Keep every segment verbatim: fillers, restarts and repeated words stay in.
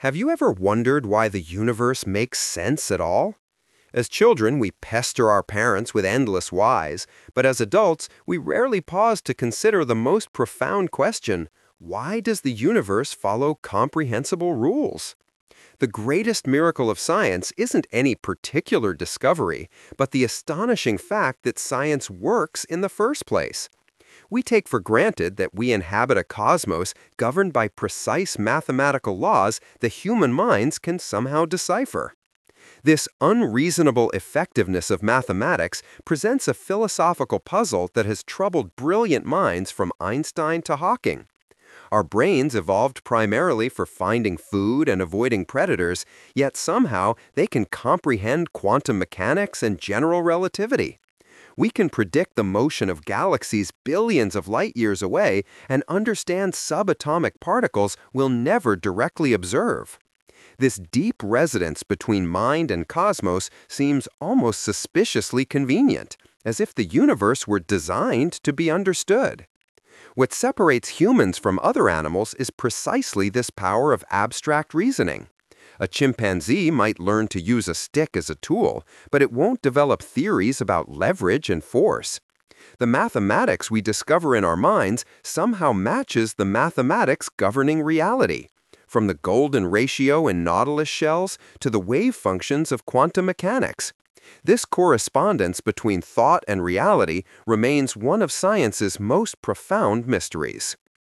Have you ever wondered why the universe makes sense at all? As children, we pester our parents with endless whys, but as adults, we rarely pause to consider the most profound question: why does the universe follow comprehensible rules? The greatest miracle of science isn't any particular discovery, but the astonishing fact that science works in the first place. We take for granted that we inhabit a cosmos governed by precise mathematical laws that human minds can somehow decipher. This unreasonable effectiveness of mathematics presents a philosophical puzzle that has troubled brilliant minds from Einstein to Hawking. Our brains evolved primarily for finding food and avoiding predators, yet somehow they can comprehend quantum mechanics and general relativity. We can predict the motion of galaxies billions of light years away and understand subatomic particles we'll never directly observe. This deep resonance between mind and cosmos seems almost suspiciously convenient, as if the universe were designed to be understood. What separates humans from other animals is precisely this power of abstract reasoning. A chimpanzee might learn to use a stick as a tool, but it won't develop theories about leverage and force. The mathematics we discover in our minds somehow matches the mathematics governing reality, from the golden ratio in nautilus shells to the wave functions of quantum mechanics. This correspondence between thought and reality remains one of science's most profound mysteries.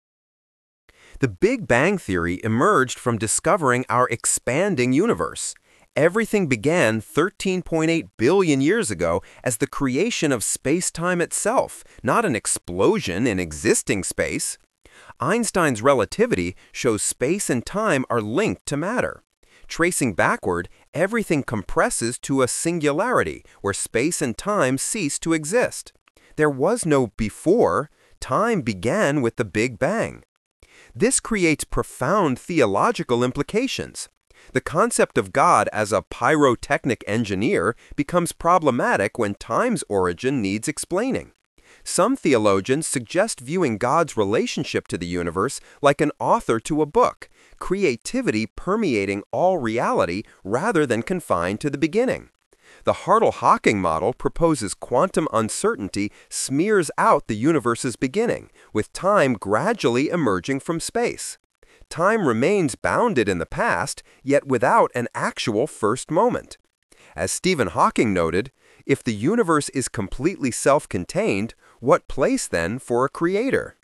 The Big Bang Theory emerged from discovering our expanding universe. Everything began thirteen point eight billion years ago as the creation of space-time itself, not an explosion in existing space. Einstein's relativity shows space and time are linked to matter. Tracing backward, everything compresses to a singularity where space and time cease to exist. There was no before. Time began with the Big Bang. This creates profound theological implications. The concept of God as a pyrotechnic engineer becomes problematic when time's origin needs explaining. Some theologians suggest viewing God's relationship to the universe like an author to a book, creativity permeating all reality rather than confined to the beginning. The Hartle-Hawking model proposes quantum uncertainty smears out the universe's beginning, with time gradually emerging from space. Time remains bounded in the past, yet without an actual first moment. As Stephen Hawking noted, if the universe is completely self-contained, what place then for a creator?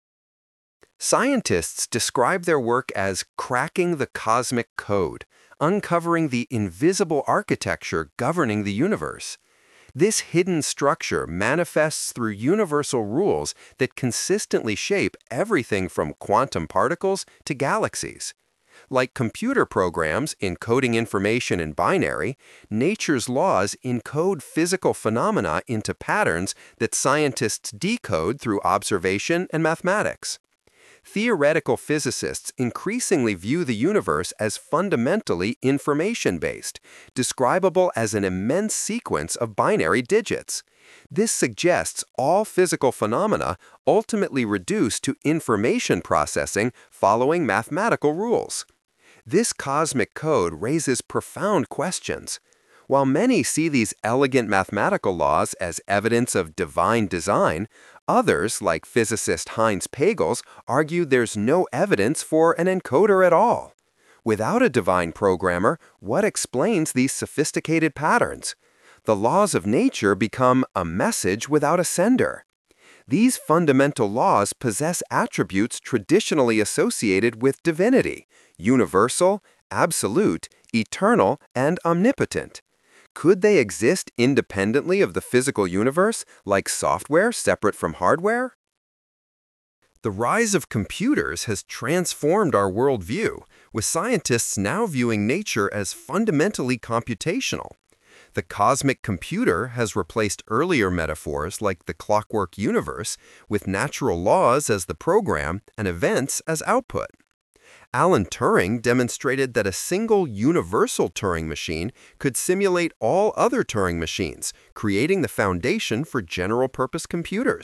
Scientists describe their work as cracking the cosmic code, uncovering the invisible architecture governing the universe. This hidden structure manifests through universal rules that consistently shape everything from quantum particles to galaxies. Like computer programs encoding information in binary, nature's laws encode physical phenomena into patterns that scientists decode through observation and mathematics. Theoretical physicists increasingly view the universe as fundamentally information-based, describable as an immense sequence of binary digits. This suggests all physical phenomena ultimately reduce to information processing following mathematical rules. This cosmic code raises profound questions. While many see these elegant mathematical laws as evidence of divine design, others, like physicist Heinz Pagels, argue there's no evidence for an encoder at all. Without a divine programmer, what explains these sophisticated patterns? The laws of nature become a message without a sender. These fundamental laws possess attributes traditionally associated with divinity: universal, absolute, eternal, and omnipotent. Could they exist independently of the physical universe, like software separate from hardware? The rise of computers has transformed our worldview, with scientists now viewing nature as fundamentally computational. The cosmic computer has replaced earlier metaphors like the clockwork universe, with natural laws as the program and events as output. Alan Turing demonstrated that a single universal Turing machine could simulate all other Turing machines, creating the foundation for general-purpose computers.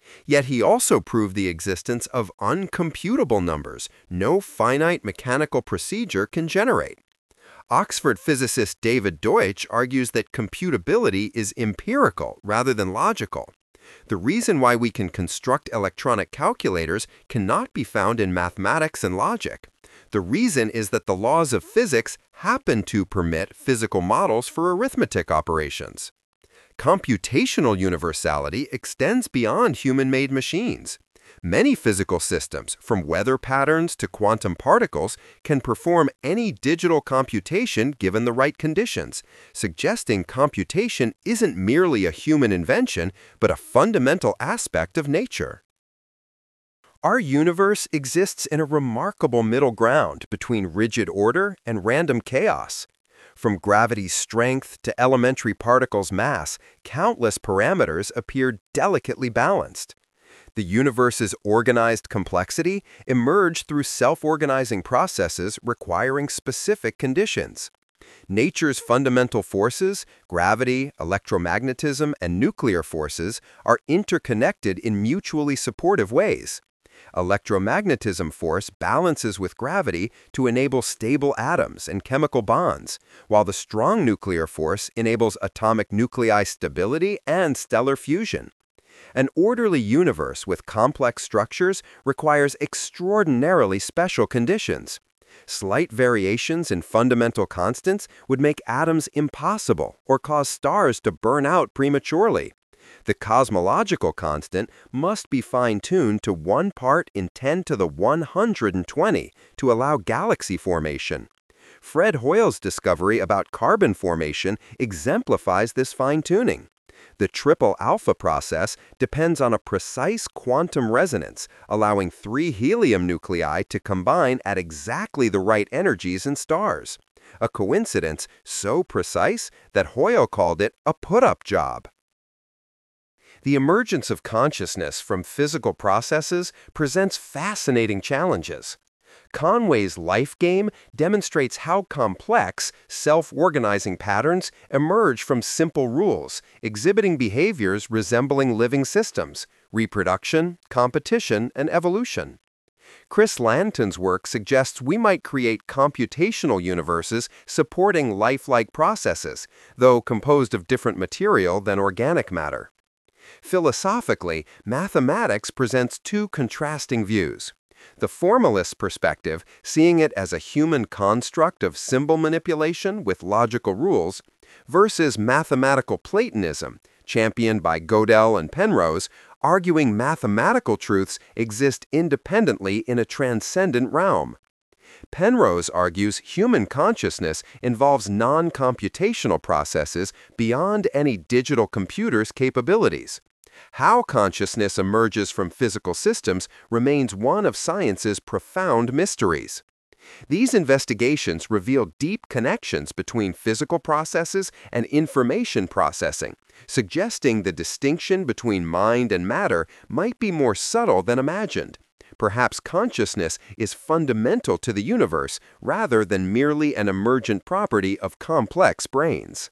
Yet he also proved the existence of uncomputable numbers no finite mechanical procedure can generate. Oxford physicist David Deutsch argues that computability is empirical rather than logical. The reason why we can construct electronic calculators cannot be found in mathematics and logic. The reason is that the laws of physics happen to permit physical models for arithmetic operations. Computational universality extends beyond human-made machines. Many physical systems, from weather patterns to quantum particles, can perform any digital computation given the right conditions, suggesting computation isn't merely a human invention, but a fundamental aspect of nature. Our universe exists in a remarkable middle ground between rigid order and random chaos. From gravity's strength to elementary particles' mass, countless parameters appear delicately balanced. The universe's organized complexity emerged through self-organizing processes requiring specific conditions. Nature's fundamental forces, gravity, electromagnetism, and nuclear forces, are interconnected in mutually supportive ways. Electromagnetism force balances with gravity to enable stable atoms and chemical bonds, while the strong nuclear force enables atomic nuclei stability and stellar fusion. An orderly universe with complex structures requires extraordinarily special conditions. Slight variations in fundamental constants would make atoms impossible or cause stars to burn out prematurely. The cosmological constant must be fine-tuned to one part in ten to the one hundred twenty to allow galaxy formation. Fred Hoyle's discovery about carbon formation exemplifies this fine-tuning. The triple alpha process depends on a precise quantum resonance, allowing three helium nuclei to combine at exactly the right energies in stars. A coincidence so precise that Hoyle called it a put-up job. The emergence of consciousness from physical processes presents fascinating challenges. Conway's life game demonstrates how complex, self-organizing patterns emerge from simple rules, exhibiting behaviors resembling living systems, reproduction, competition, and evolution. Chris Lanton's work suggests we might create computational universes supporting lifelike processes, though composed of different material than organic matter. Philosophically, mathematics presents two contrasting views. The formalist perspective, seeing it as a human construct of symbol manipulation with logical rules, versus mathematical Platonism, championed by Gödel and Penrose, arguing mathematical truths exist independently in a transcendent realm. Penrose argues human consciousness involves non-computational processes beyond any digital computer's capabilities. How consciousness emerges from physical systems remains one of science's profound mysteries. These investigations reveal deep connections between physical processes and information processing, suggesting the distinction between mind and matter might be more subtle than imagined. Perhaps consciousness is fundamental to the universe rather than merely an emergent property of complex brains.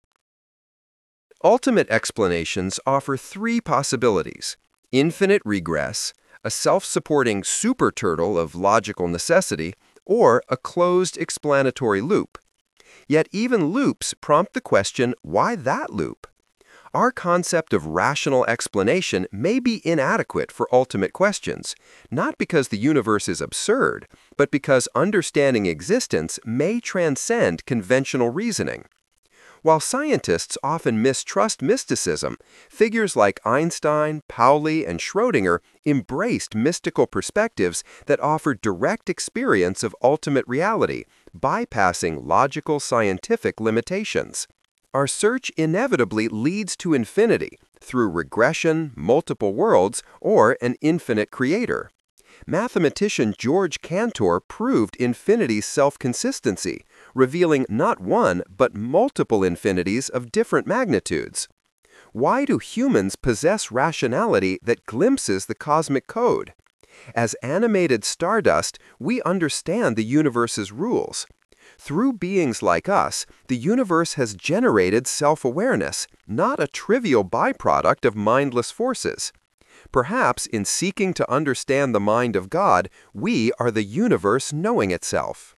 Ultimate explanations offer three possibilities: infinite regress, a self-supporting super turtle of logical necessity, or a closed explanatory loop. Yet even loops prompt the question, why that loop? Our concept of rational explanation may be inadequate for ultimate questions, not because the universe is absurd, but because understanding existence may transcend conventional reasoning. While scientists often mistrust mysticism, figures like Einstein, Pauli, and Schrödinger embraced mystical perspectives that offered direct experience of ultimate reality, bypassing logical scientific limitations. Our search inevitably leads to infinity through regression, multiple worlds, or an infinite creator. Mathematician George Cantor proved infinity's self-consistency, revealing not one but multiple infinities of different magnitudes. Why do humans possess rationality that glimpses the cosmic code? As animated stardust, we understand the universe's rules. Through beings like us, the universe has generated self-awareness, not a trivial byproduct of mindless forces. Perhaps in seeking to understand the mind of God, we are the universe knowing itself.